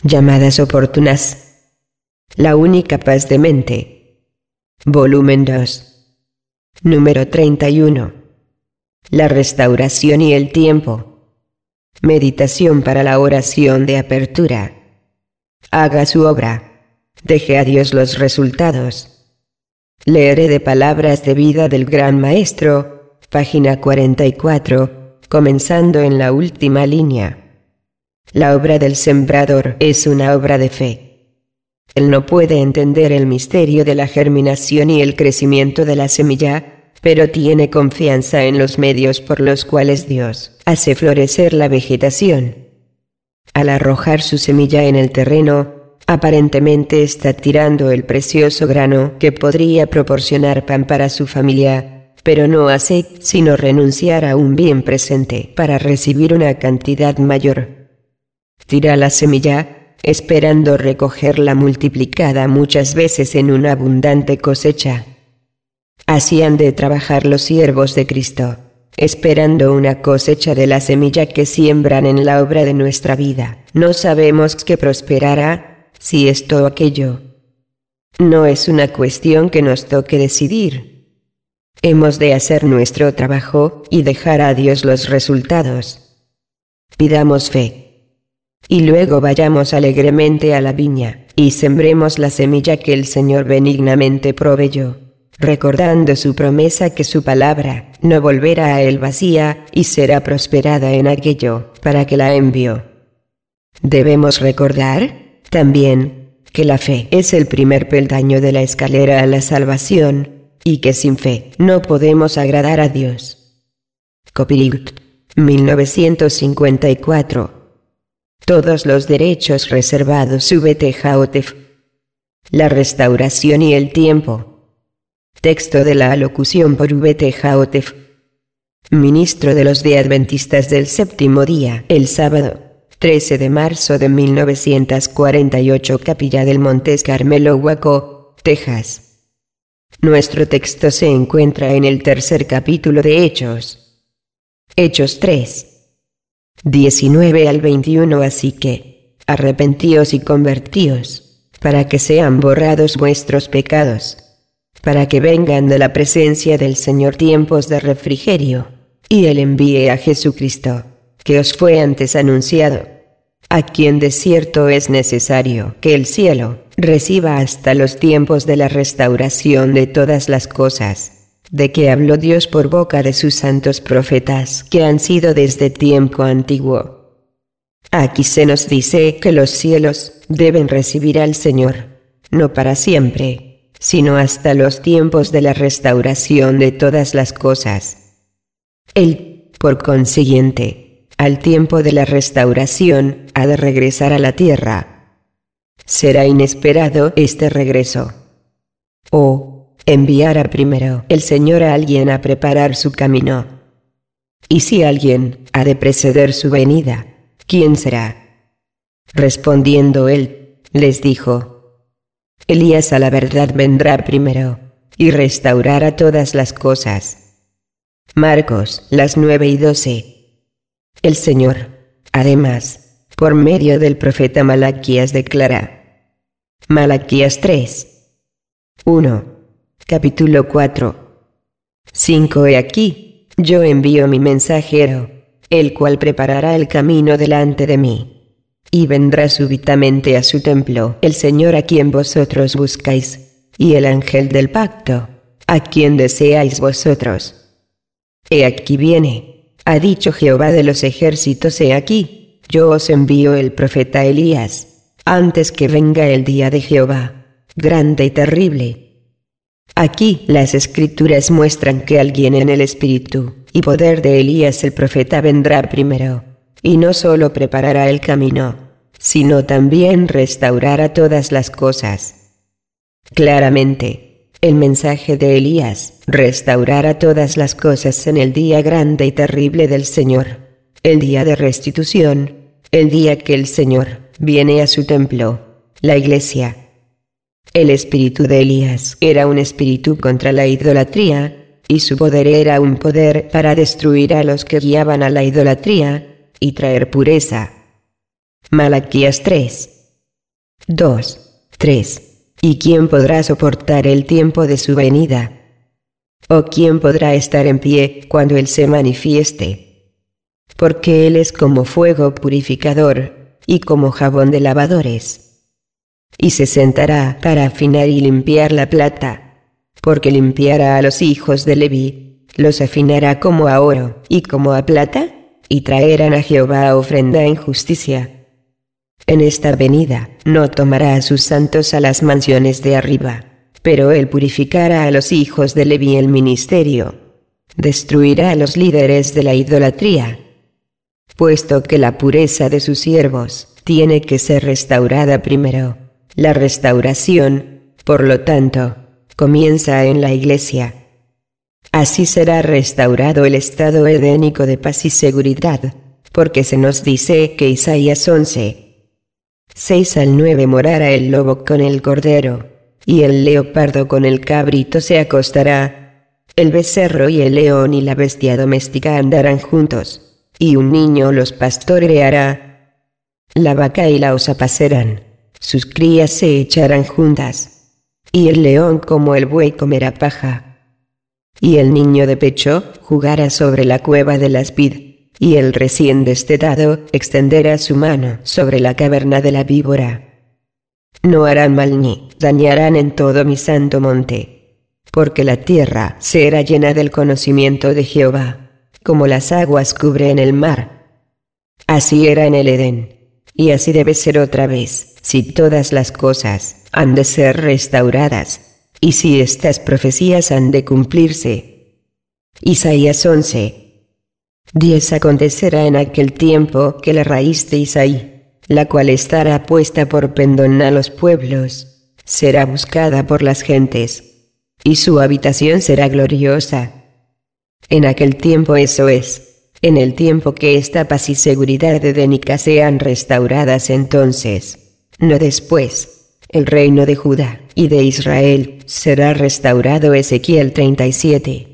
Llamadas oportunas. La única paz de mente. Volumen 2. Número 31. La restauración y el tiempo. Meditación para la oración de apertura. Haga su obra. Deje a Dios los resultados. Leeré de Palabras de Vida del Gran Maestro, página 44, comenzando en la última línea. La obra del sembrador es una obra de fe. Él no puede entender el misterio de la germinación y el crecimiento de la semilla, pero tiene confianza en los medios por los cuales Dios hace florecer la vegetación. Al arrojar su semilla en el terreno, aparentemente está tirando el precioso grano que podría proporcionar pan para su familia, pero no hace sino renunciar a un bien presente para recibir una cantidad mayor. Tira la semilla, esperando recogerla multiplicada muchas veces en una abundante cosecha. Así han de trabajar los siervos de Cristo, esperando una cosecha de la semilla que siembran en la obra de nuestra vida. No sabemos qué prosperará, si esto o aquello. No es una cuestión que nos toque decidir. Hemos de hacer nuestro trabajo y dejar a Dios los resultados. Pidamos fe. Y luego vayamos alegremente a la viña, y sembremos la semilla que el Señor benignamente proveyó, recordando su promesa que su palabra no volverá a él vacía, y será prosperada en aquello para que la envió. Debemos recordar, también, que la fe es el primer peldaño de la escalera a la salvación, y que sin fe no podemos agradar a Dios. Copyright 1954. Todos los derechos reservados VT Jaotef. La restauración y el tiempo. Texto de la alocución por VT Jaotef. Ministro de los Adventistas del Séptimo Día, el sábado, 13 de marzo de 1948, Capilla del Monte Carmelo, Waco, Texas. Nuestro texto se encuentra en el tercer capítulo de Hechos. Hechos 3. 19 al 21. Así que, arrepentíos y convertíos, para que sean borrados vuestros pecados, para que vengan de la presencia del Señor tiempos de refrigerio, y Él envíe a Jesucristo, que os fue antes anunciado, a quien de cierto es necesario que el cielo reciba hasta los tiempos de la restauración de todas las cosas, de que habló Dios por boca de sus santos profetas que han sido desde tiempo antiguo. Aquí se nos dice que los cielos deben recibir al Señor, no para siempre, sino hasta los tiempos de la restauración de todas las cosas. Él, por consiguiente, al tiempo de la restauración, ha de regresar a la tierra. Será inesperado este regreso. Enviará primero el Señor a alguien a preparar su camino. Y si alguien ha de preceder su venida, ¿quién será? Respondiendo él, les dijo: Elías a la verdad vendrá primero, y restaurará todas las cosas. Marcos, las 9:12. El Señor, además, por medio del profeta Malaquías declara. Malaquías 3. 1. Capítulo 4. 5. He aquí, yo envío mi mensajero, el cual preparará el camino delante de mí. Y vendrá súbitamente a su templo el Señor a quien vosotros buscáis, y el ángel del pacto, a quien deseáis vosotros. He aquí viene, ha dicho Jehová de los ejércitos, he aquí, yo os envío el profeta Elías, antes que venga el día de Jehová, grande y terrible. Aquí las Escrituras muestran que alguien en el espíritu y poder de Elías el profeta vendrá primero, y no solo preparará el camino, sino también restaurará todas las cosas. Claramente, el mensaje de Elías restaurará todas las cosas en el día grande y terrible del Señor, el día de restitución, el día que el Señor viene a su templo, la iglesia. El espíritu de Elías era un espíritu contra la idolatría, y su poder era un poder para destruir a los que guiaban a la idolatría, y traer pureza. Malaquías 3. 2, 3. ¿Y quién podrá soportar el tiempo de su venida? ¿O quién podrá estar en pie cuando Él se manifieste? Porque Él es como fuego purificador, y como jabón de lavadores. Y se sentará para afinar y limpiar la plata, porque limpiará a los hijos de Leví, los afinará como a oro y como a plata, y traerán a Jehová ofrenda en justicia. En esta venida no tomará a sus santos a las mansiones de arriba, pero Él purificará a los hijos de Leví el ministerio. Destruirá a los líderes de la idolatría, puesto que la pureza de sus siervos tiene que ser restaurada primero. La restauración, por lo tanto, comienza en la Iglesia. Así será restaurado el estado edénico de paz y seguridad, porque se nos dice que Isaías 11, 6 al 9 morará el lobo con el cordero, y el leopardo con el cabrito se acostará. El becerro y el león y la bestia doméstica andarán juntos, y un niño los pastoreará. La vaca y la osa pasarán, sus crías se echarán juntas, y el león como el buey comerá paja. Y el niño de pecho jugará sobre la cueva de la vid, y el recién destetado extenderá su mano sobre la caverna de la víbora. No harán mal ni dañarán en todo mi santo monte, porque la tierra será llena del conocimiento de Jehová, como las aguas cubren el mar. Así era en el Edén, y así debe ser otra vez, si todas las cosas han de ser restauradas, y si estas profecías han de cumplirse. Isaías 11, 10. Acontecerá en aquel tiempo que la raíz de Isaí, la cual estará puesta por pendón a los pueblos, será buscada por las gentes, y su habitación será gloriosa. En aquel tiempo, eso es, en el tiempo que esta paz y seguridad edénica sean restauradas, entonces, no después, el reino de Judá y de Israel será restaurado. Ezequiel 37.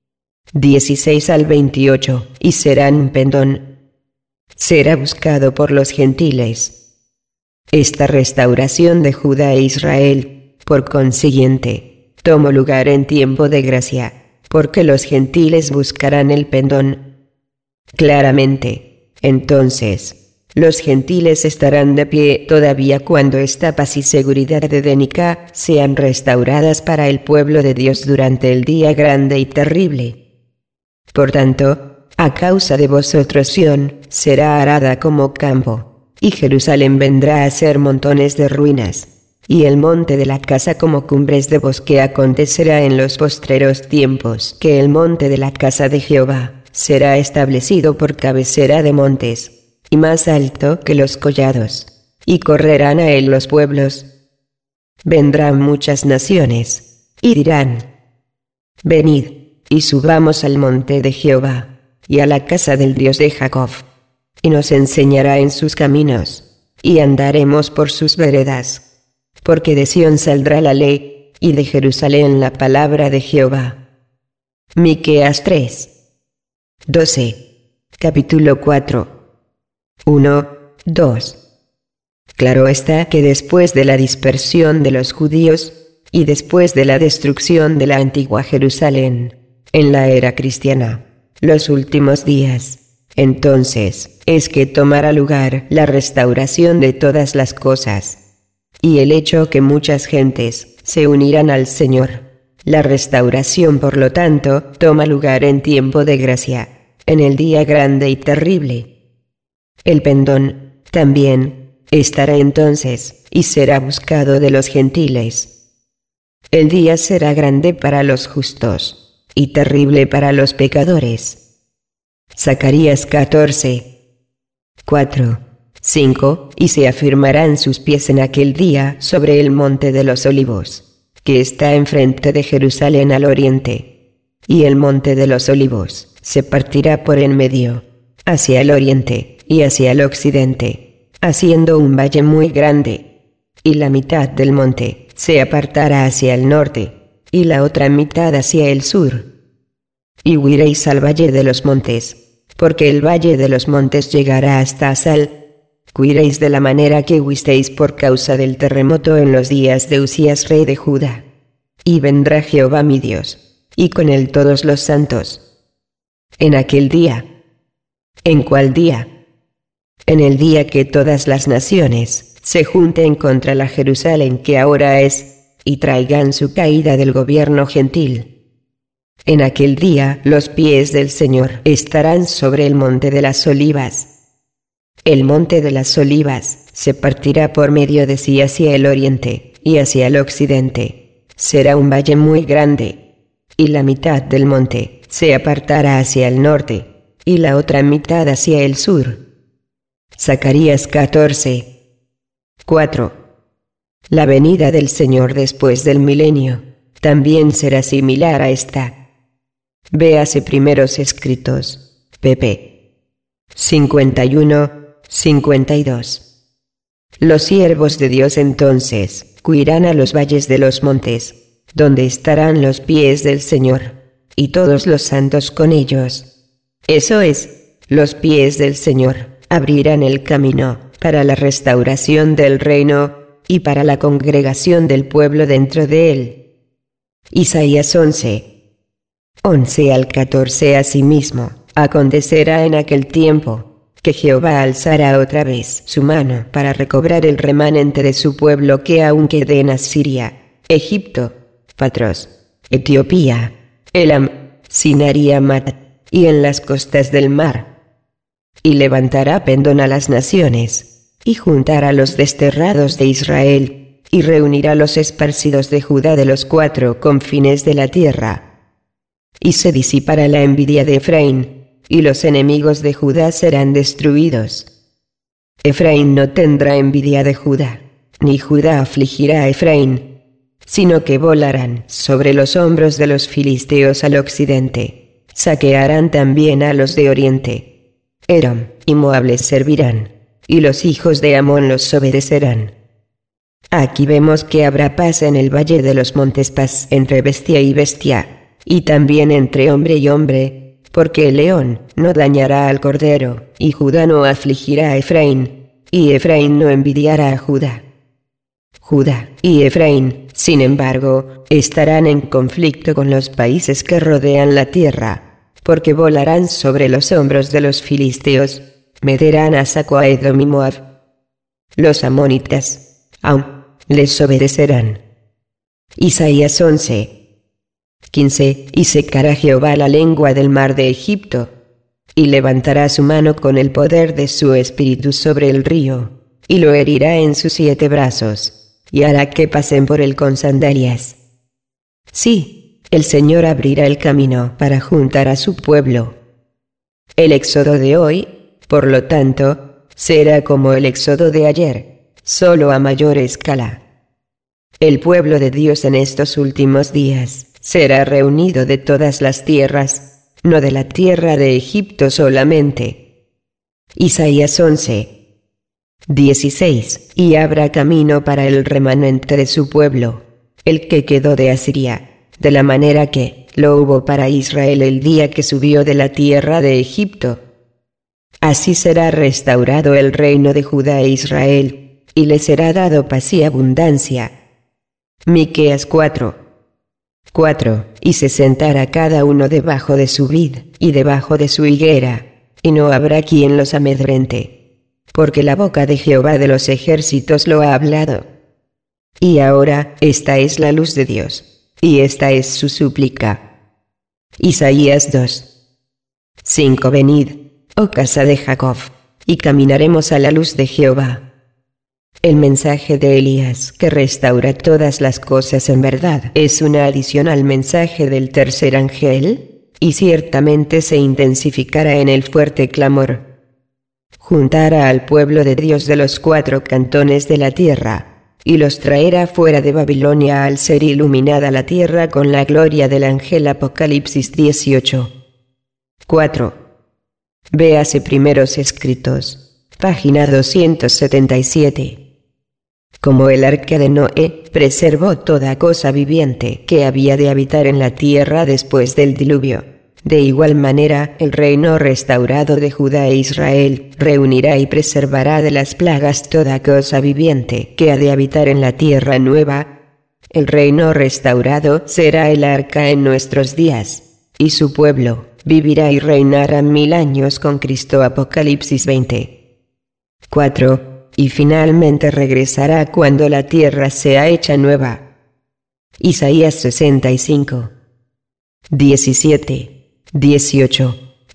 16 al 28, y serán un pendón. Será buscado por los gentiles. Esta restauración de Judá e Israel, por consiguiente, tomó lugar en tiempo de gracia, porque los gentiles buscarán el pendón. Claramente, entonces, los gentiles estarán de pie todavía cuando esta paz y seguridad edénica sean restauradas para el pueblo de Dios durante el día grande y terrible. Por tanto, a causa de vosotros Sión será arada como campo, y Jerusalén vendrá a ser montones de ruinas, y el monte de la casa como cumbres de bosque. Acontecerá en los postreros tiempos que el monte de la casa de Jehová será establecido por cabecera de montes, y más alto que los collados, y correrán a él los pueblos. Vendrán muchas naciones, y dirán: venid, y subamos al monte de Jehová, y a la casa del Dios de Jacob, y nos enseñará en sus caminos, y andaremos por sus veredas. Porque de Sión saldrá la ley, y de Jerusalén la palabra de Jehová. Miqueas 3. 12. Capítulo 4. 1, 2. Claro está que después de la dispersión de los judíos, y después de la destrucción de la antigua Jerusalén, en la era cristiana, los últimos días, entonces, es que tomará lugar la restauración de todas las cosas, y el hecho que muchas gentes se unirán al Señor. La restauración, por lo tanto, toma lugar en tiempo de gracia, en el día grande y terrible. El pendón, también, estará entonces, y será buscado de los gentiles. El día será grande para los justos, y terrible para los pecadores. Zacarías 14. 4, 5. Y se afirmarán sus pies en aquel día sobre el monte de los olivos, que está enfrente de Jerusalén al oriente. Y el monte de los olivos se partirá por en medio, hacia el oriente y hacia el occidente, haciendo un valle muy grande. Y la mitad del monte se apartará hacia el norte, y la otra mitad hacia el sur. Y huiréis al valle de los montes, porque el valle de los montes llegará hasta Asal, cuiréis de la manera que huisteis por causa del terremoto en los días de Usías rey de Judá. Y vendrá Jehová mi Dios, y con él todos los santos. En aquel día. ¿En cuál día? En el día que todas las naciones se junten contra la Jerusalén que ahora es, y traigan su caída del gobierno gentil. En aquel día los pies del Señor estarán sobre el monte de las olivas. El monte de las olivas se partirá por medio de sí hacia el oriente y hacia el occidente. Será un valle muy grande, y la mitad del monte se apartará hacia el norte, y la otra mitad hacia el sur. Zacarías 14. 4. La venida del Señor después del milenio también será similar a esta. Véase Primeros Escritos, pp. 51-52. Los siervos de Dios entonces huirán a los valles de los montes, donde estarán los pies del Señor, y todos los santos con ellos. Eso es, los pies del Señor abrirán el camino para la restauración del reino y para la congregación del pueblo dentro de él. Isaías 11. 11 al 14. Asimismo, acontecerá en aquel tiempo que Jehová alzará otra vez su mano para recobrar el remanente de su pueblo que aún quede en Asiria, Egipto, Patros, Etiopía, Elam, Sinar y Hamat, y en las costas del mar. Y levantará pendón a las naciones, y juntará los desterrados de Israel, y reunirá los esparcidos de Judá de los 4 confines de la tierra. Y se disipará la envidia de Efraín, y los enemigos de Judá serán destruidos. Efraín no tendrá envidia de Judá, ni Judá afligirá a Efraín, sino que volarán sobre los hombros de los filisteos al occidente, saquearán también a los de oriente. Edom y Moab les servirán, y los hijos de Amón los obedecerán. Aquí vemos que habrá paz en el valle de los montes, paz entre bestia y bestia, y también entre hombre y hombre, porque el león no dañará al cordero, y Judá no afligirá a Efraín, y Efraín no envidiará a Judá. Judá y Efraín, sin embargo, estarán en conflicto con los países que rodean la tierra, porque volarán sobre los hombros de los filisteos, meterán a saco a Edom y Moab. Los amonitas, aún, les obedecerán. Isaías 11. 15. Y secará Jehová la lengua del mar de Egipto, y levantará su mano con el poder de su espíritu sobre el río, y lo herirá en sus 7 brazos, y hará que pasen por él con sandalias. Sí, el Señor abrirá el camino para juntar a su pueblo. El éxodo de hoy, por lo tanto, será como el éxodo de ayer, solo a mayor escala. El pueblo de Dios en estos últimos días será reunido de todas las tierras, no de la tierra de Egipto solamente. Isaías 11. 16. Y habrá camino para el remanente de su pueblo, el que quedó de Asiria, de la manera que lo hubo para Israel el día que subió de la tierra de Egipto. Así será restaurado el reino de Judá e Israel, y le será dado paz y abundancia. Miqueas 4. 4. Y se sentará cada uno debajo de su vid, y debajo de su higuera, y no habrá quien los amedrente, porque la boca de Jehová de los ejércitos lo ha hablado. Y ahora, esta es la luz de Dios, y esta es su súplica. Isaías 2. 5. Venid, oh casa de Jacob, y caminaremos a la luz de Jehová. El mensaje de Elías, que restaura todas las cosas en verdad, es una adición al mensaje del tercer ángel, y ciertamente se intensificará en el fuerte clamor. Juntará al pueblo de Dios de los 4 cantones de la tierra, y los traerá fuera de Babilonia al ser iluminada la tierra con la gloria del ángel. Apocalipsis 18. 4. Véase Primeros Escritos, página 277. Como el arca de Noé preservó toda cosa viviente que había de habitar en la tierra después del diluvio, De igual manera, el reino restaurado de Judá e Israel reunirá y preservará de las plagas toda cosa viviente que ha de habitar en la tierra nueva. El reino restaurado será el arca en nuestros días, y su pueblo vivirá y reinará 1000 años con Cristo. Apocalipsis 20. 4. Y finalmente regresará cuando la tierra sea hecha nueva. Isaías 65. 17. 18,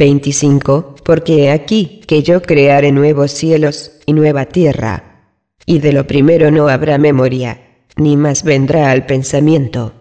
25, porque he aquí que yo crearé nuevos cielos y nueva tierra, y de lo primero no habrá memoria, ni más vendrá al pensamiento.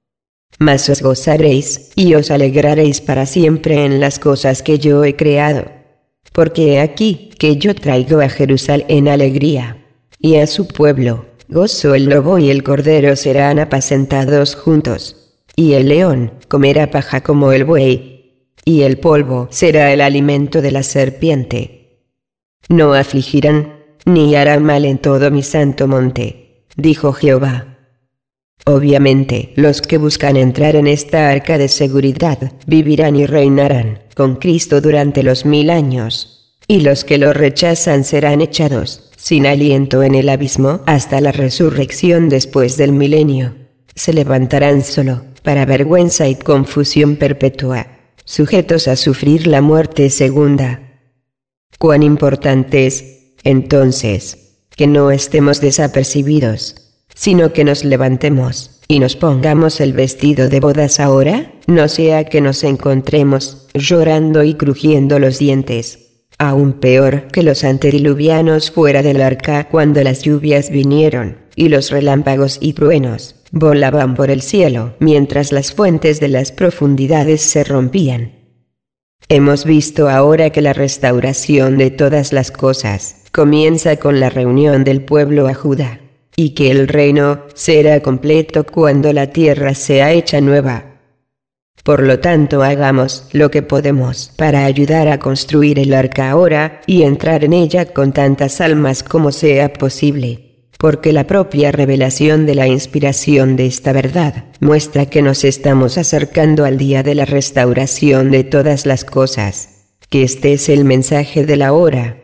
Mas os gozaréis y os alegraréis para siempre en las cosas que yo he creado, porque he aquí que yo traigo a Jerusalén en alegría, y a su pueblo gozo. El lobo y el cordero serán apacentados juntos, y el león comerá paja como el buey, y el polvo será el alimento de la serpiente. No afligirán, ni harán mal en todo mi santo monte, dijo Jehová. Obviamente, los que buscan entrar en esta arca de seguridad vivirán y reinarán con Cristo durante los 1000 años, y los que lo rechazan serán echados sin aliento en el abismo hasta la resurrección después del milenio. Se levantarán solo para vergüenza y confusión perpetua, sujetos a sufrir la muerte segunda. Cuán importante es, entonces, que no estemos desapercibidos, sino que nos levantemos y nos pongamos el vestido de bodas ahora, no sea que nos encontremos llorando y crujiendo los dientes, aún peor que los antediluvianos fuera del arca cuando las lluvias vinieron, y los relámpagos y truenos volaban por el cielo mientras las fuentes de las profundidades se rompían. Hemos visto ahora que la restauración de todas las cosas comienza con la reunión del pueblo a Judá, y que el reino será completo cuando la tierra sea hecha nueva. Por lo tanto, hagamos lo que podemos para ayudar a construir el arca ahora y entrar en ella con tantas almas como sea posible, porque la propia revelación de la inspiración de esta verdad muestra que nos estamos acercando al día de la restauración de todas las cosas, que este es el mensaje de la hora.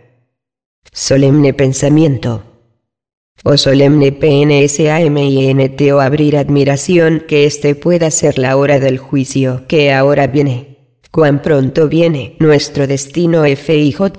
Solemne pensamiento. O solemne pensamiento, o abrir admiración que este pueda ser la hora del juicio que ahora viene. Cuán pronto viene nuestro destino. FIJAR,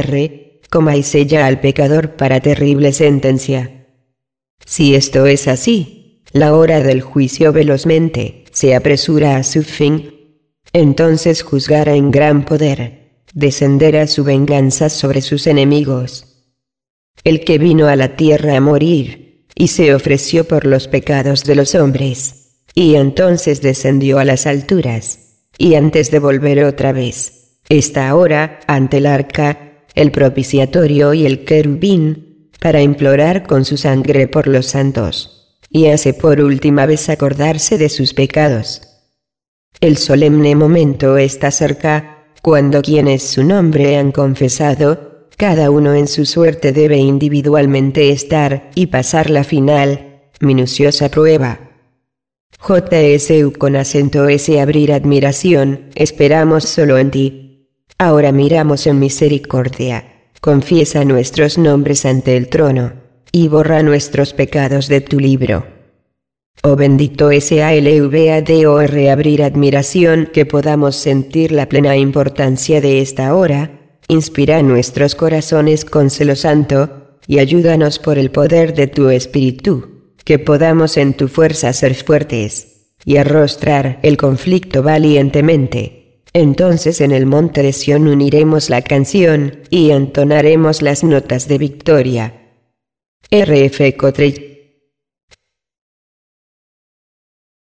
y sella al pecador para terrible sentencia. Si esto es así, la hora del juicio velozmente se apresura a su fin. Entonces juzgará en gran poder, descenderá su venganza sobre sus enemigos. El que vino a la tierra a morir, y se ofreció por los pecados de los hombres, y entonces descendió a las alturas, y antes de volver otra vez, está ahora ante el arca, el propiciatorio y el querubín, para implorar con su sangre por los santos, y hace por última vez acordarse de sus pecados. El solemne momento está cerca, cuando quienes su nombre han confesado, cada uno en su suerte debe individualmente estar y pasar la final, minuciosa prueba. JSU con acento S abrir admiración, esperamos solo en ti. Ahora miramos en misericordia. Confiesa nuestros nombres ante el trono, y borra nuestros pecados de tu libro. Oh bendito SALVADOR abrir admiración que podamos sentir la plena importancia de esta hora, inspira nuestros corazones con celo santo, y ayúdanos por el poder de tu Espíritu, que podamos en tu fuerza ser fuertes, y arrostrar el conflicto valientemente. Entonces en el monte de Sión uniremos la canción, y entonaremos las notas de victoria. RF Cotrell.